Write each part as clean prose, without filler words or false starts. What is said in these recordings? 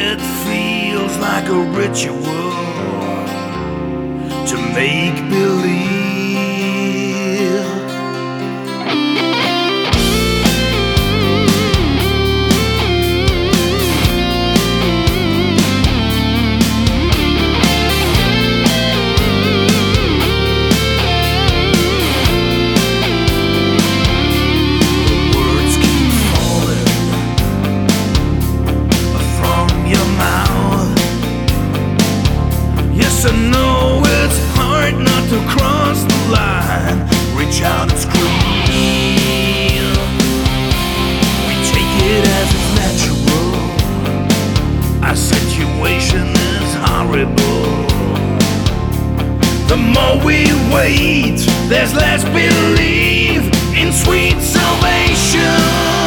It feels like a ritual to make believe. Words keep falling from your mouth. Yes, I know it's hard not to cross the line. Reach out and scream. We take it as it's natural. Our situation is horrible. The more we wait, there's less belief in sweet salvation.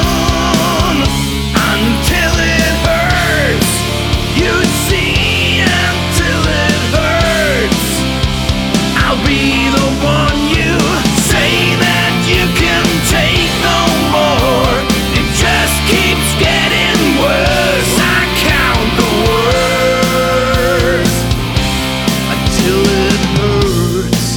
Until it hurts, you see, until it hurts, I'll be the one you say that you can take no more. It just keeps getting worse. I count the words until it hurts.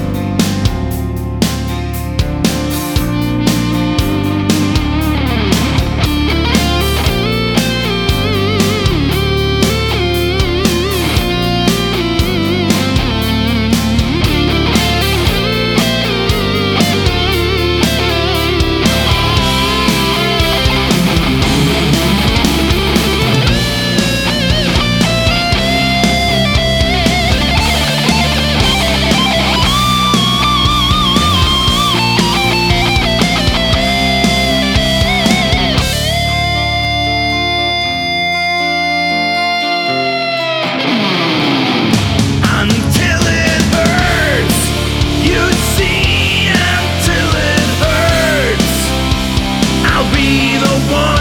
Until it hurts, you see, until it hurts, I'll be the one